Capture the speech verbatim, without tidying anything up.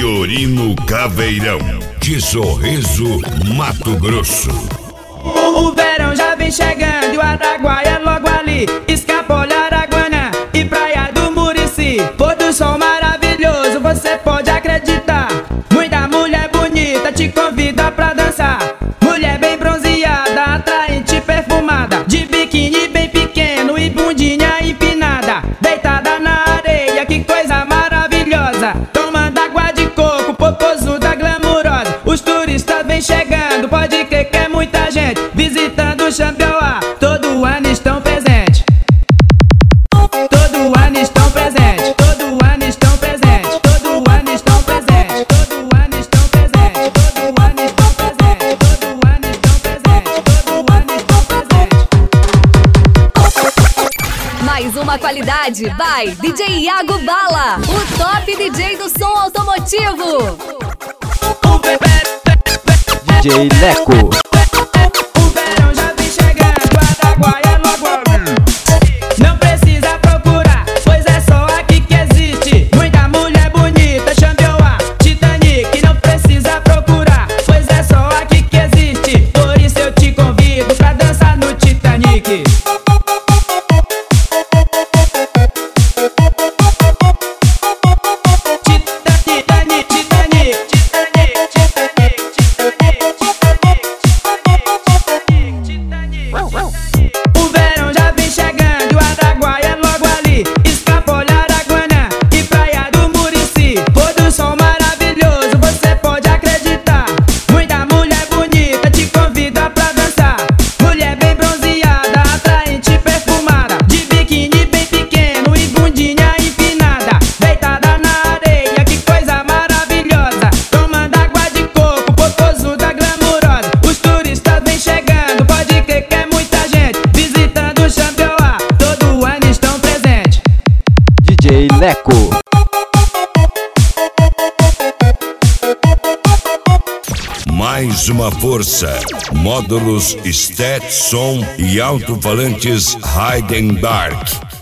Fiorino Caveirão, de Sorriso, Mato Grosso. O, o verão já vem chegando e o Araguaia é logo ali. Escapole, Araguana e Praia do Murici. Pôr do sol maravilhoso, você pode acreditar. Muita mulher bonita te convida pra dançar. Mulher bem bronzeada, atraente, perfumada, de biquíni bem pequeno e bundinha empinada, deitada na areia, que coisa maravilhosa. Tomando água de coco, popozuda glamurosa. Os turistas vêm chegando, pode crer que é muita gente visitando o Xambioá. Todo ano estão presentes. Todo ano estão presentes. Todo ano estão presentes. Todo ano estão presentes. Todo ano estão presentes. Todo ano estão presentes. Todo ano estão presentes. Todo ano estão presentes. Mais uma qualidade by D J Iago Bala, o top D J do som automotivo. D J Leco. O verão já vem chegando, Araguaia logo ali. Não precisa procurar, pois é só aqui que existe muita mulher bonita. Xambioá, Titanic, não precisa procurar, pois é só aqui que existe. Por isso eu te convido pra dançar no Titanic. O verão já vem chegando e o Araguaia é logo ali. Escapole, Araguana e Praia do Murici. Pôr do sol maravilhoso, você pode acreditar. Muita mulher bonita te convida pra dançar. Mulher bem bronzeada, atraente, perfumada, de biquíni bem pequeno e bundinha empinada, deitada na areia, que coisa maravilhosa. Tomando água de coco, popozuda glamurosa. Os turistas vêm chegando, pode crer que é muita gente visitando o Xambioá. Todo ano estão presentes. D J Leco. Mais uma força. Módulos Stetson e alto-falantes Heidenberg.